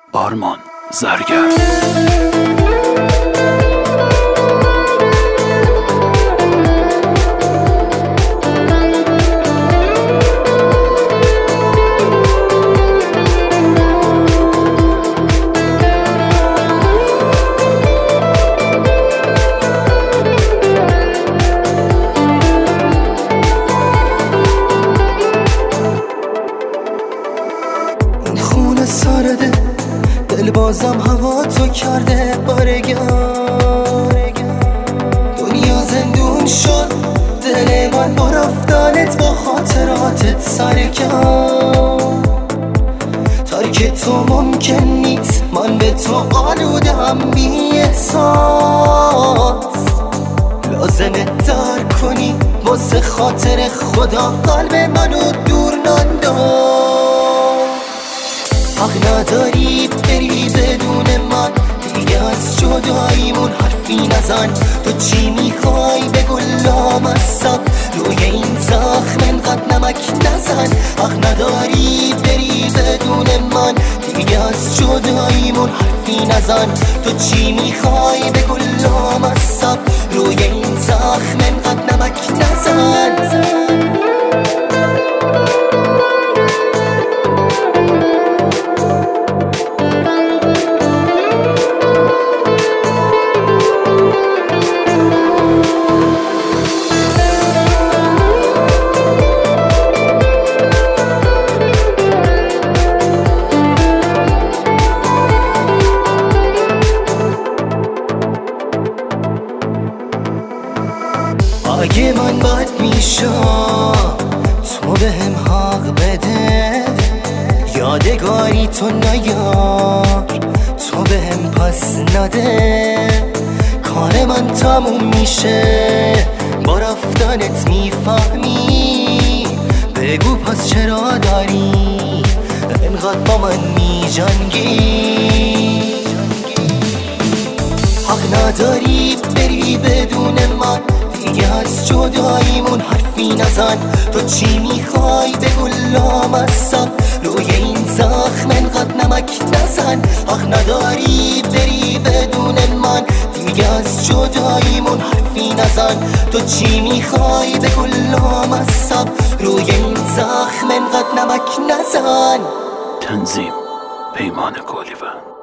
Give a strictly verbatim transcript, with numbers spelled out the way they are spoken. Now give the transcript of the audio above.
آرمان زرگر. سارده دل بازم هوا تو کرده بارگاه، دنیا زندون شد دل من با رفتنت، با خاطراتت سرگاه. ترک تو ممکن نیست، من به تو آلودم بی احساس. لازمه درک کنی واسه خاطر خدا قلب منو دور ننداز. حق نداری بری بدون من، دیگه از جداییمون حرفی نزن. تو چی میخوای بگو لامصب، روی این زخم انقدر نمک نزن. حق نداری بری بدون من، دیگه از جداییمون حرفی نزن. تو چی میخوای بگو لامصب، روی این زخم انقدر نمک نزن. اگه من بد میشم تو بهم حق بده، یادگاری تو نیار تو بهم پس نده. کار من تموم میشه با رفتنت، میفهمی؟ بگو پس چرا داری انقدر با من میجنگی؟ حق نداری بری بدون من، دیگه از جداییمون حرفی نزن. تو چی میخوای بگو لامصب، روی این زخم انقدر نمک نزن. حق نداری بری بدون من، دیگه از جداییمون حرفی نزن. تو چی میخوای بگو لامصب، روی این زخم انقدر نمک نزن. تنظیم پیمان کولیوان.